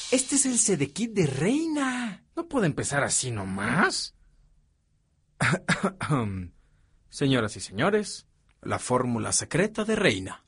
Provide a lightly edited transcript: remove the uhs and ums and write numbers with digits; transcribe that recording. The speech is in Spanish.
Este es el Sedekit de Reina. ¿No puede empezar así nomás? Señoras y señores, la fórmula secreta de Reina.